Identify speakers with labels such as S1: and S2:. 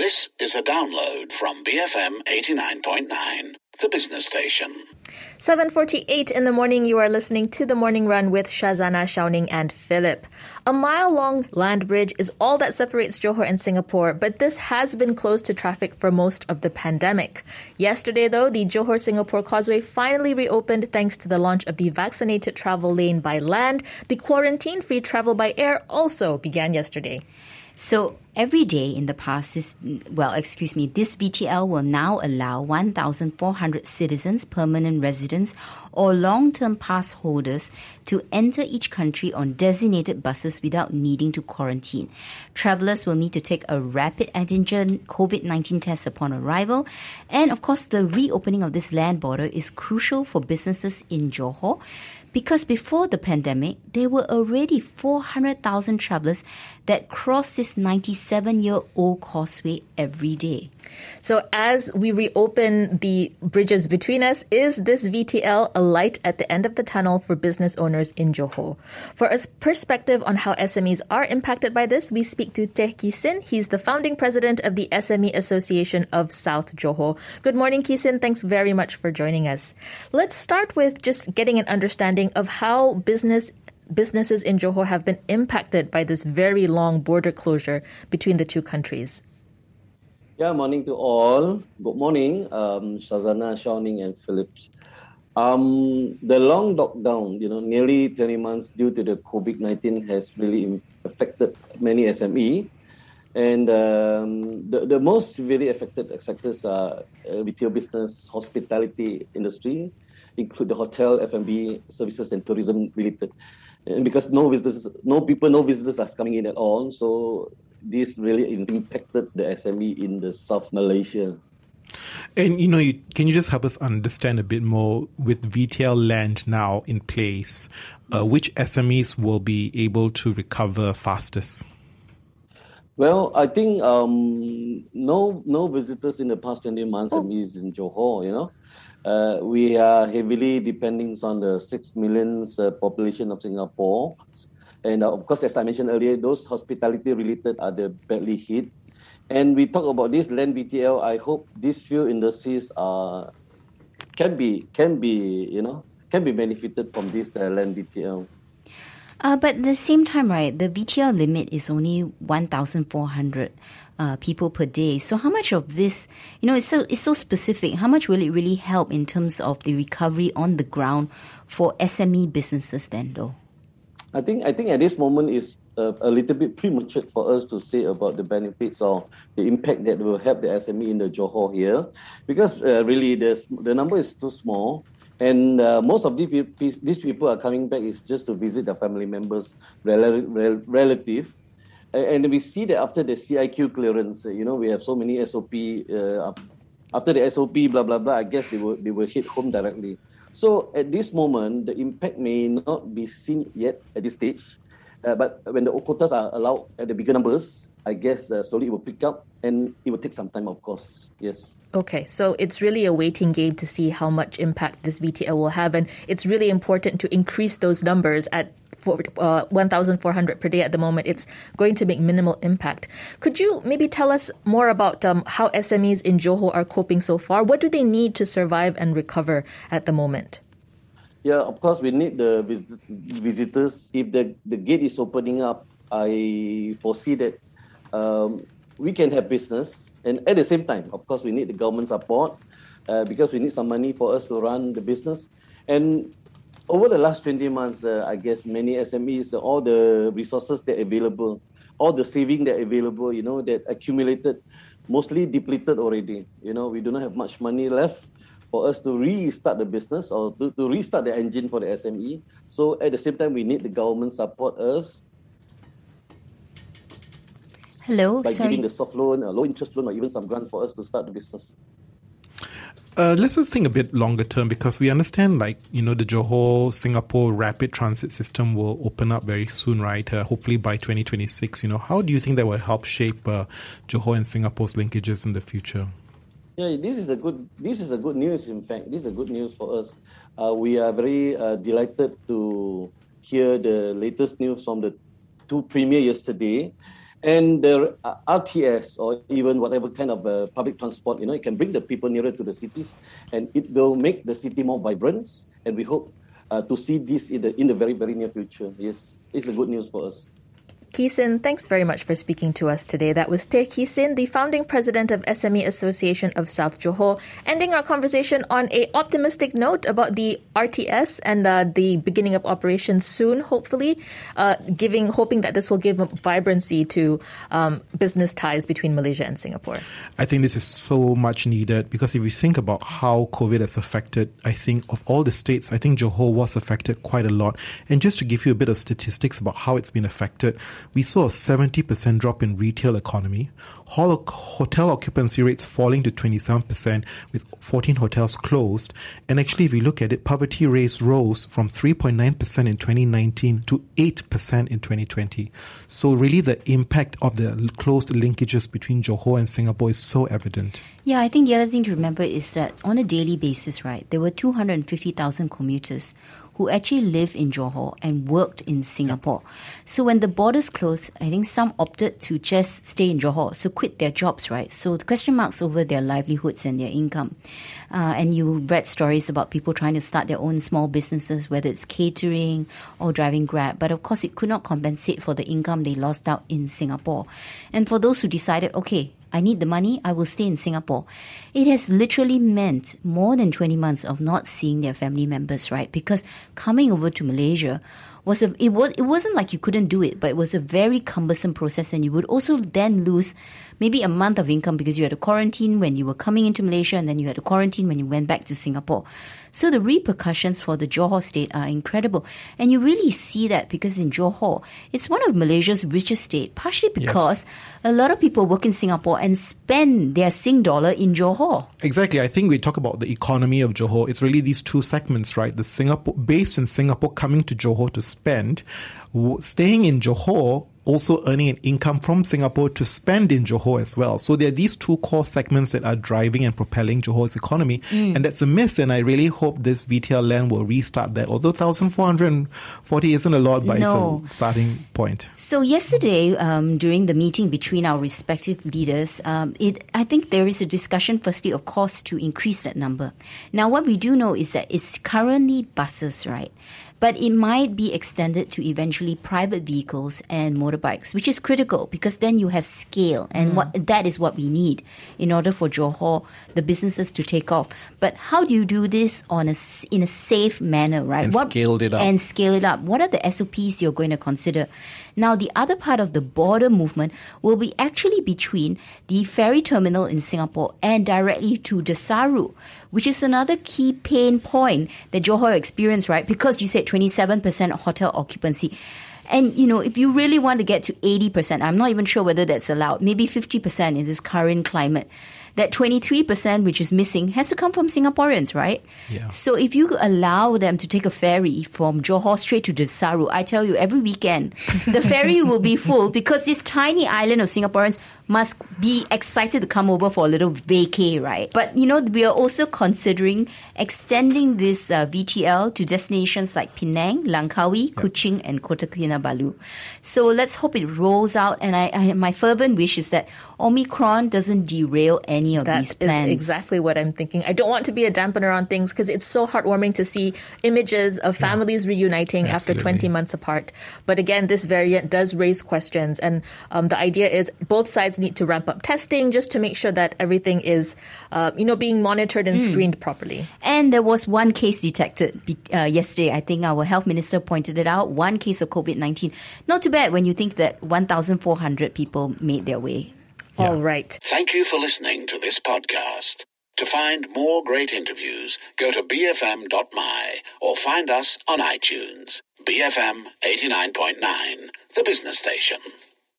S1: This is a download from BFM 89.9, the business station.
S2: 7:48 in the morning, you are listening to The Morning Run with Shazana, Xiaoning and Philip. A mile-long land bridge is all that separates Johor and Singapore, but this has been closed to traffic for most of the pandemic. Yesterday, though, the Johor-Singapore Causeway finally reopened thanks to the launch of the vaccinated travel lane by land. The quarantine-free travel by air also began yesterday.
S3: So every day in the past, this VTL will now allow 1,400 citizens, permanent residents, or long-term pass holders to enter each country on designated buses without needing to quarantine. Travellers will need to take a rapid antigen COVID-19 test upon arrival. And of course, the reopening of this land border is crucial for businesses in Johor, because before the pandemic, there were already 400,000 travellers that crossed this 97-year-old causeway every day.
S2: So as we reopen the bridges between us, is this VTL a light at the end of the tunnel for business owners in Johor? For a perspective on how SMEs are impacted by this, we speak to Teh Kisin. He's the founding president of the SME Association of South Johor. Good morning, Kisin. Thanks very much for joining us. Let's start with just getting an understanding of how businesses in Johor have been impacted by this very long border closure between the two countries.
S4: Yeah, morning to all. Good morning, Shazana, Xiaoning and Phillips. The long lockdown, nearly 20 months due to the COVID-19 has really affected many SME. And the most severely affected sectors are retail business, hospitality industry, include the hotel, F&B, services and tourism related. And because no visitors are coming in at all, so this really impacted the SME in the South Malaysia.
S5: And, can you just help us understand a bit more with VTL land now in place, which SMEs will be able to recover fastest?
S4: Well, I think no visitors in the past 20 months SMEs in Johor, we are heavily depending on the 6 million population of Singapore. And of course, as I mentioned earlier, those hospitality-related are the badly hit. And we talk about this land BTL. I hope these few industries can be benefited from this land BTL.
S3: But at the same time, right, the VTL limit is only 1,400 people per day. So how much of this, it's so specific. How much will it really help in terms of the recovery on the ground for SME businesses then, though?
S4: I think at this moment is a little bit premature for us to say about the benefits or the impact that will help the SME in the Johor here, because really the number is too small, and most of these people are coming back is just to visit their family members, relative, and we see that after the CIQ clearance, we have so many SOP. After the SOP, blah blah blah, I guess they will hit home directly. So at this moment, the impact may not be seen yet at this stage. But when the quotas are allowed at the bigger numbers, I guess slowly it will pick up and it will take some time, of course. Yes.
S2: Okay, so it's really a waiting game to see how much impact this VTL will have. And it's really important to increase those numbers at 1,400 per day at the moment. It's going to make minimal impact. Could you maybe tell us more about how SMEs in Johor are coping so far? What do they need to survive and recover at the moment?
S4: Yeah, of course, we need the visitors. If the gate is opening up, I foresee that we can have business. And at the same time, of course, we need the government support because we need some money for us to run the business. And over the last 20 months, I guess many SMEs, all the resources that are available, all the saving that are available, that accumulated, mostly depleted already. We do not have much money left for us to restart the business or to restart the engine for the SME. So at the same time, we need the government support us. By giving the soft loan, a low interest loan, or even some grants for us to start the business.
S5: Let's just think a bit longer term, because we understand, the Johor-Singapore rapid transit system will open up very soon, right? Hopefully by 2026. How do you think that will help shape Johor and Singapore's linkages in the future?
S4: Yeah, this is a good news. In fact, this is a good news for us. We are very delighted to hear the latest news from the two premier yesterday. And the RTS or even whatever kind of public transport, it can bring the people nearer to the cities, and it will make the city more vibrant. And we hope to see this in the very, very near future. Yes, it's a good news for us.
S2: Kee Sin, thanks very much for speaking to us today. That was Teh Kee Sin, the founding president of SME Association of South Johor, ending our conversation on an optimistic note about the RTS and the beginning of operations soon, hopefully, hoping that this will give vibrancy to business ties between Malaysia and Singapore.
S5: I think this is so much needed because if you think about how COVID has affected, I think of all the states, I think Johor was affected quite a lot. And just to give you a bit of statistics about how it's been affected, we saw a 70% drop in retail economy, hotel occupancy rates falling to 27% with 14 hotels closed. And actually, if you look at it, poverty rates rose from 3.9% in 2019 to 8% in 2020. So really the impact of the closed linkages between Johor and Singapore is so evident.
S3: Yeah, I think the other thing to remember is that on a daily basis, right, there were 250,000 commuters who actually live in Johor and worked in Singapore. So when the borders closed, I think some opted to just stay in Johor, so quit their jobs, right? So the question marks over their livelihoods and their income. And you read stories about people trying to start their own small businesses, whether it's catering or driving Grab. But of course, it could not compensate for the income they lost out in Singapore. And for those who decided, okay, I need the money, I will stay in Singapore. It has literally meant more than 20 months of not seeing their family members, right? Because coming over to Malaysia it wasn't like you couldn't do it, but it was a very cumbersome process, and you would also then lose maybe a month of income because you had to quarantine when you were coming into Malaysia, and then you had to quarantine when you went back to Singapore. So the repercussions for the Johor state are incredible. And you really see that because in Johor, it's one of Malaysia's richest state, partially because a lot of people work in Singapore and spend their Sing dollar in Johor.
S5: Exactly. I think we talk about the economy of Johor. It's really these two segments, right? The Singapore based in Singapore coming to Johor to spend, staying in Johor, also earning an income from Singapore to spend in Johor as well. So there are these two core segments that are driving and propelling Johor's economy. And that's a miss. And I really hope this VTL land will restart that. Although 1,440 isn't a lot, but it's a starting point.
S3: So yesterday, during the meeting between our respective leaders, I think there is a discussion, firstly, of course, to increase that number. Now, what we do know is that it's currently buses, right? But it might be extended to eventually private vehicles and motorbikes, which is critical because then you have scale. And that is what we need in order for Johor, the businesses to take off. But how do you do this in a safe manner, right?
S5: And scale it up.
S3: What are the SOPs you're going to consider? Now, the other part of the border movement will be actually between the ferry terminal in Singapore and directly to Desaru, which is another key pain point that Johor experienced, right? Because you said 27% hotel occupancy. And, if you really want to get to 80%, I'm not even sure whether that's allowed, maybe 50% in this current climate, that 23%, which is missing, has to come from Singaporeans, right?
S5: Yeah.
S3: So if you allow them to take a ferry from Johor straight to Desaru, I tell you, every weekend, the ferry will be full because this tiny island of Singaporeans must be excited to come over for a little vacay, right? But, we are also considering extending this VTL to destinations like Penang, Langkawi, Kuching, and Kota Kinabalu. So let's hope it rolls out. And my fervent wish is that Omicron doesn't derail any of these plans.
S2: That is exactly what I'm thinking. I don't want to be a dampener on things because it's so heartwarming to see images of families reuniting after 20 months apart. But again, this variant does raise questions. And the idea is both sides need to ramp up testing just to make sure that everything is, being monitored and screened properly.
S3: And there was one case detected yesterday. I think our health minister pointed it out. One case of COVID-19. Not too bad when you think that 1,400 people made their way.
S2: Yeah. All right.
S1: Thank you for listening to this podcast. To find more great interviews, go to bfm.my or find us on iTunes. BFM 89.9, the business station.